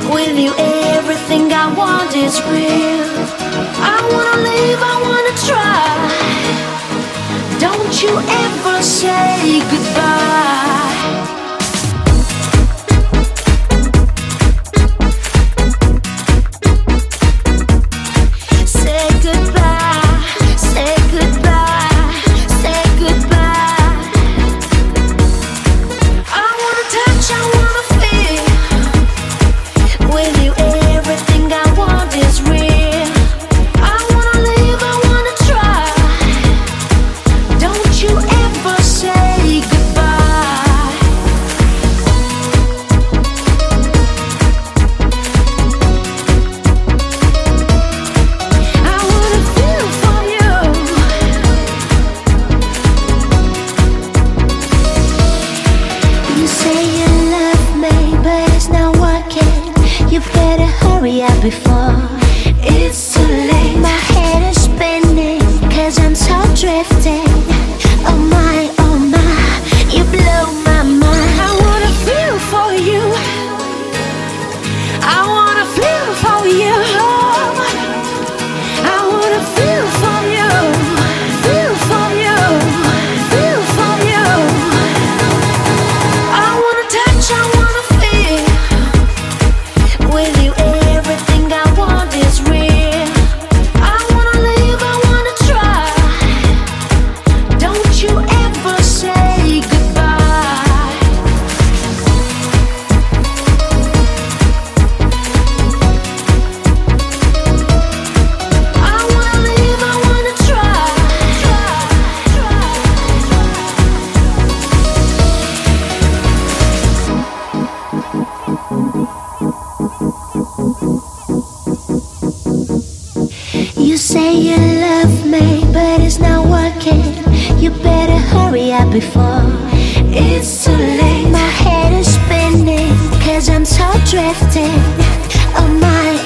With you, everything I want is real. I wanna live, I wanna try. Don't you ever say goodbye. Say goodbye, say goodbye, say goodbye. I wanna touch, I wanna feel. With you, everything I want is real. I wanna live, I wanna try. Don't you ever say goodbye. I wanna feel for you. You say you love me, but it's not working. You better hurry up before it's too late. My head is spinning, cause I'm so drifting. Oh my, you blow my mind. I wanna feel for you. I wanna feel for you. I wanna feel for you. Feel for you. Feel for you. I wanna touch, I wanna feel. With you, everything I want is real. I wanna live, I wanna try. Don't you ever say goodbye. I wanna live, I wanna try. You say you love me, but it's not working. You better hurry up before it's too late. My head is spinning, cause I'm so drifting. Oh my,